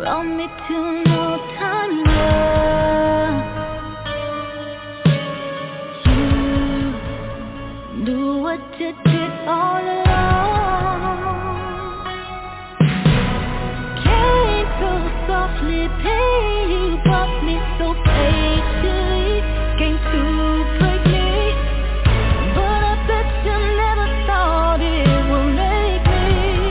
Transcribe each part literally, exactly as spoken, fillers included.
brought me to no time love. You knew what you did all along. Came so softly, pain, you brought me so patiently. Came to break me, but I bet you never thought it would make me.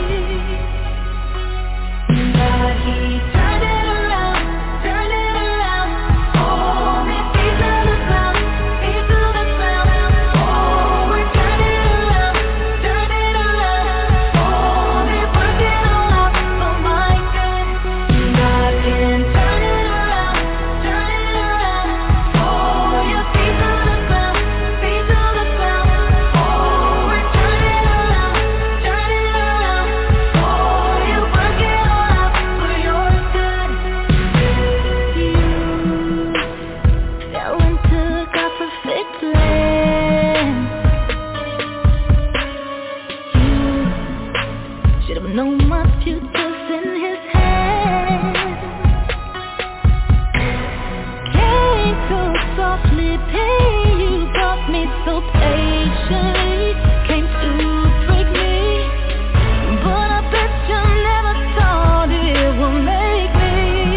But he turned it around, turned it around. Oh, me feet to the ground, feet to the ground. Oh, we turned it around, turned it around. Oh, me worked it all out for my good. God can turn it around, turn it around. Oh, your feet to the ground, feet to the ground. Oh, we turned it around, turn it around. Oh, you work it all out for your good. You fell into God's perfect plan. You should have known my future's in His hands. Came so softly, pain, you brought me so patiently. Came to break me, but I bet you never thought it would make me.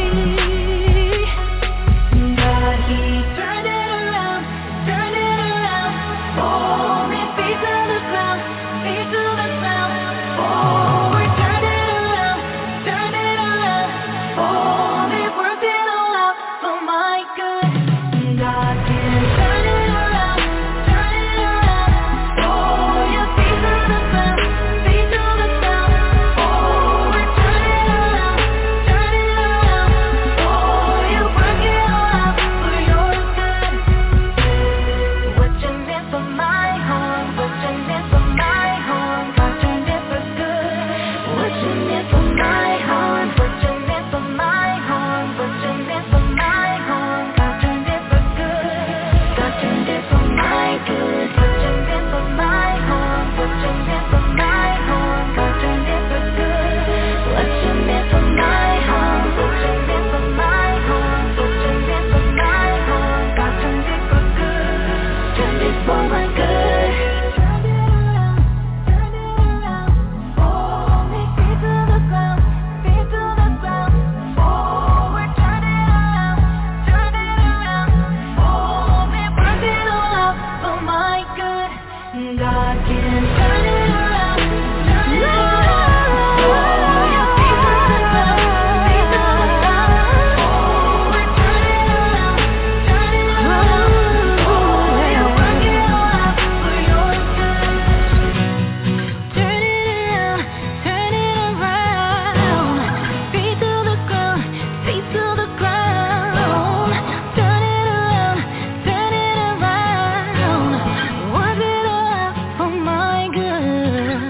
But He turned it around, turned it around. Oh, me feet to the ground, feet to the ground. Oh, we turned it around, turned it around. Oh, me worked it all out for my good. God can turn it around, turn it around. Oh, your feet to the ground, feet to the ground. Oh, we turn it around, turn it around. Oh, you work it all out for your good. What you meant for my harm, what you meant for my harm, God turned it for good. What you meant for my harm, what you meant for my harm, what you meant for my harm, God turned it for good. God turned it for my good. What you meant for my harm, what you meant for my harm, God turned it for good. What you meant for my harm, what you meant for my harm, what you meant for my harm, God turned it for good. Turned it for my good. Turn it around, turn it around. Oh, me feet to the ground, feet to the ground. Oh, we turn it around, turn it around. Oh, me work it all out for my good. God can turn it around, turn it around. Oh, your feet to the ground, feet to the ground. Oh, we turn it around, turn it around. Oh, you work it all out for your good. Turn it around, turn it around. Feet to the ground, feet to the ground. Turn it around, turn it around. Work it all out for my good.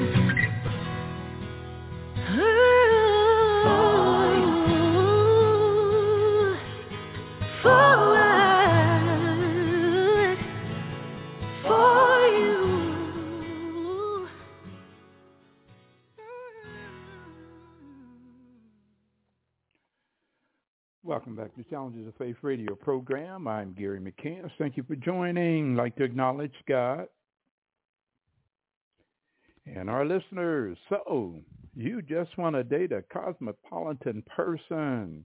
Ooh, forward for you. Welcome back to Challenges of Faith radio program. I'm Gary McCants. Thank you for joining. I'd like to acknowledge God and our listeners. So, you just want to date a cosmopolitan person.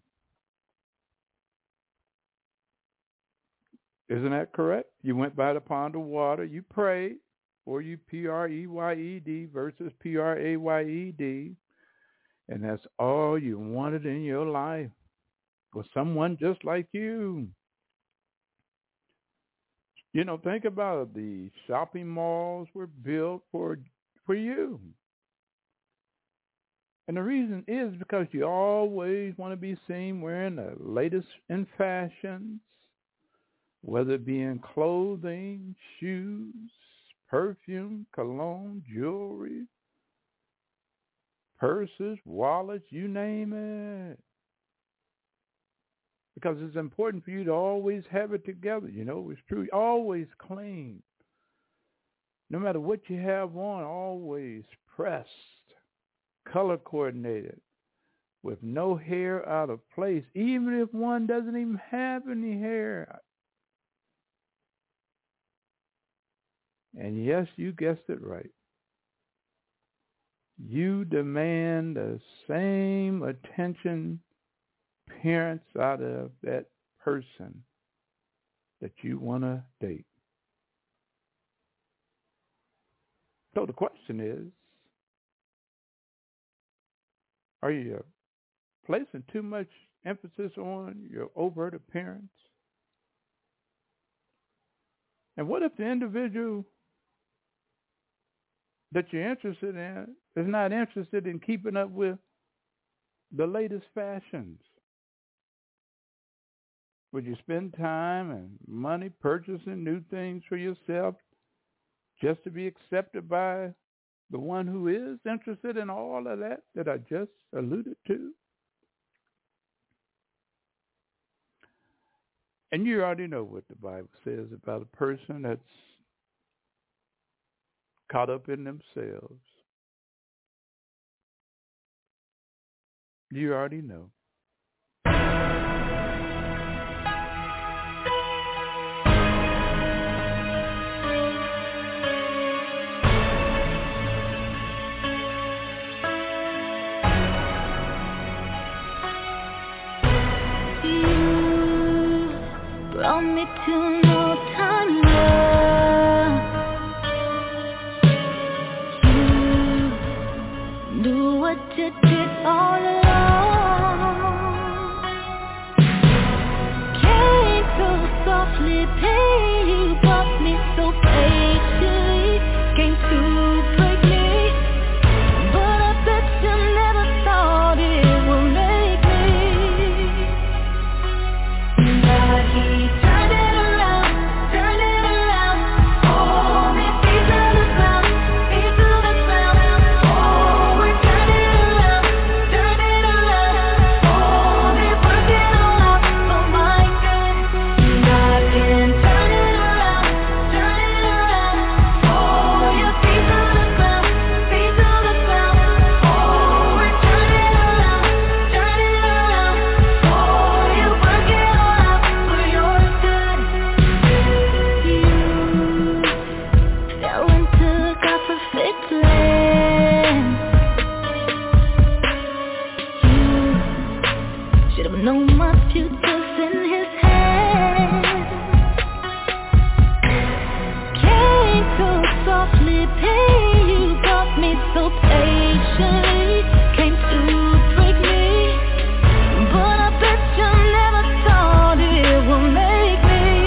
Isn't that correct? You went by the pond of water, you prayed, or you P R E Y E D versus P R A Y E D, and that's all you wanted in your life, was someone just like you. You know, think about it. The shopping malls were built for for you. And the reason is because you always want to be seen wearing the latest in fashions, whether it be in clothing, shoes, perfume, cologne, jewelry, purses, wallets, you name it. Because it's important for you to always have it together. You know, it's true. Always clean. No matter what you have on, always pressed, color coordinated, with no hair out of place, even if one doesn't even have any hair. And yes, you guessed it right. You demand the same attention, parents, out of that person that you want to date. So the question is, are you placing too much emphasis on your overt appearance? And what if the individual that you're interested in is not interested in keeping up with the latest fashions? Would you spend time and money purchasing new things for yourself just to be accepted by the one who is interested in all of that that I just alluded to? And you already know what the Bible says about a person that's caught up in themselves. You already know. Brought me to no time love. You knew what you did all along. Came so softly, pain you brought me so patiently. Came to break me, but I bet you never thought it would make me. But he turned it around, turned it around. Oh, me feet to the ground, feet to the ground. Oh, we turned it around, turned it around. Oh, me worked it all out for my good. God can turn it around, turn it around. Oh, your feet to the ground, feet to the ground. Oh, we turned it around, turned it around. Oh, you work it all out for your good. You fell into God's perfect plan. You should have known my future's in His hands. Came so softly, pain you brought me so patiently. Came to break me, but I bet you never thought it would make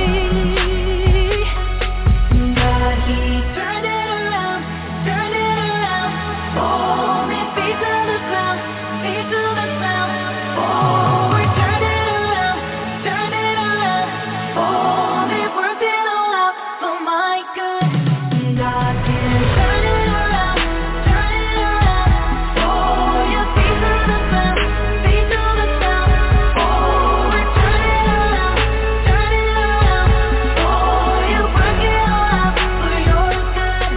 me. But He turned it around, turned it around. Oh, me feet to the ground, feet to the ground. Oh, we turned it around, turned it around. Oh, me worked it all out for my good. God can turn it around, turn it around. Oh, your feet to the ground, feet to the ground. Oh, we turned it around, turn it around. Oh, you work it all out for your good.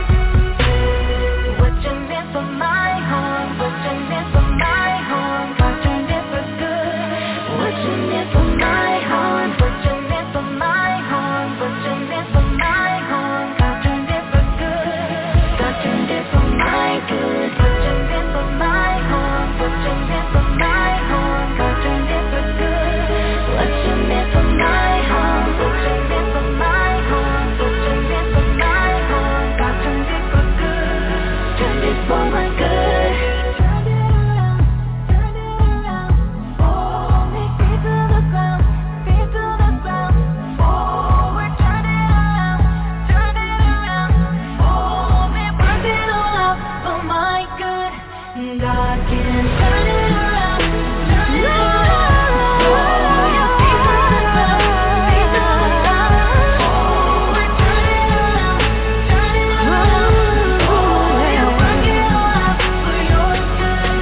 What you meant for my harm, what you meant for my harm, God turned it for good. What you meant for my harm, what you meant for my harm, what you meant for my harm, God turned it for good. God turned it for my good. What you meant for my harm, what you meant for my harm, God turned it for good. What you meant for my harm, what you meant for my harm, what you meant for my harm, God turned it for good. Turned it for my good. Turn it around, turn it around. Oh, me feet to the ground, feet to the ground. Oh, we turn it around, turn it around. Oh, me worked it all out for my good. God can turn it around, turn it around. Oh, your feet to the ground, feet to the ground. Oh, we turn it around, turn it around. Oh, you work it all out for your good.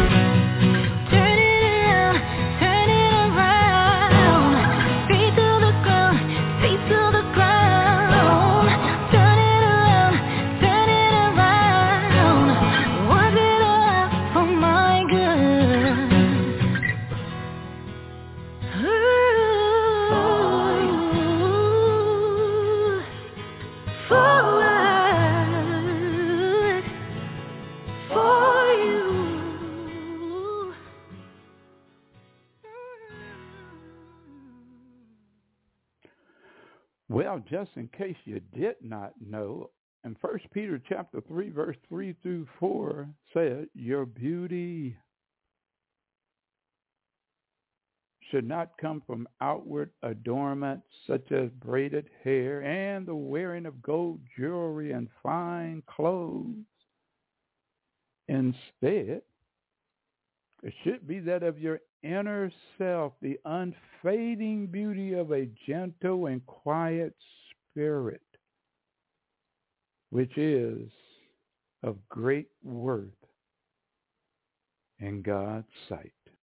Turn it around, turn it around. Feet to the ground, feet to the ground. Turn it around, turn it around. Work it all out for my good. Well, just in case you did not know, in First Peter chapter three, verse three through four said, your beauty should not come from outward adornment such as braided hair and the wearing of gold jewelry and fine clothes. Instead, it should be that of your inner self, the unfading beauty of a gentle and quiet spirit, which is of great worth in God's sight.